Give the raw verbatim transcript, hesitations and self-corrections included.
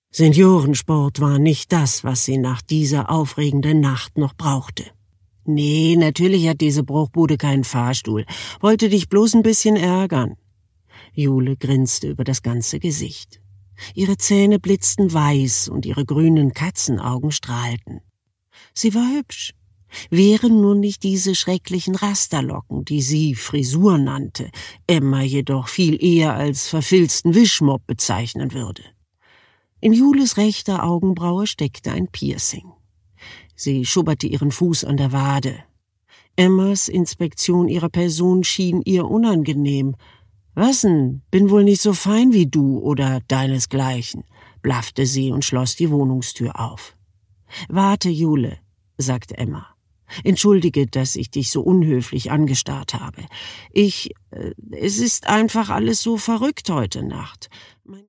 Seniorensport war nicht das, was sie nach dieser aufregenden Nacht noch brauchte. »Nee, natürlich hat diese Bruchbude keinen Fahrstuhl. Wollte dich bloß ein bisschen ärgern.« Jule grinste über das ganze Gesicht. Ihre Zähne blitzten weiß und ihre grünen Katzenaugen strahlten. Sie war hübsch. Wären nur nicht diese schrecklichen Rasterlocken, die sie Frisur nannte, Emma jedoch viel eher als verfilzten Wischmopp bezeichnen würde. In Jules rechter Augenbraue steckte ein Piercing. Sie schubberte ihren Fuß an der Wade. Emmas Inspektion ihrer Person schien ihr unangenehm. »Was denn? Bin wohl nicht so fein wie du oder deinesgleichen«, blaffte sie und schloss die Wohnungstür auf. »Warte, Jule«, sagte Emma. »Entschuldige, dass ich dich so unhöflich angestarrt habe. Ich, äh, es ist einfach alles so verrückt heute Nacht.